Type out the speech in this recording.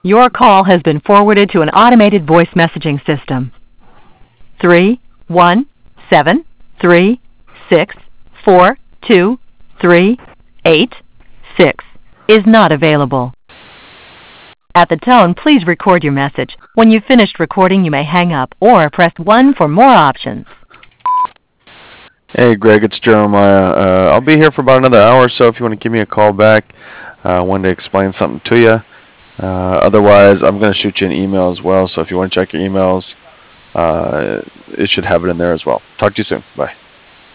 Your call has been forwarded to an automated voice messaging system. 317364238 is not available. At the tone, please record your message. When you've finished recording, you may hang up or press 1 for more options. Hey Greg, it's Jeremiah. I'll be here for about another hour or so if you want to give me a call back. I wanted to explain something to you. Otherwise, I'm going to shoot you an email as well, so if you want to check your emails, it should have it in there as well. Talk to you soon. Bye.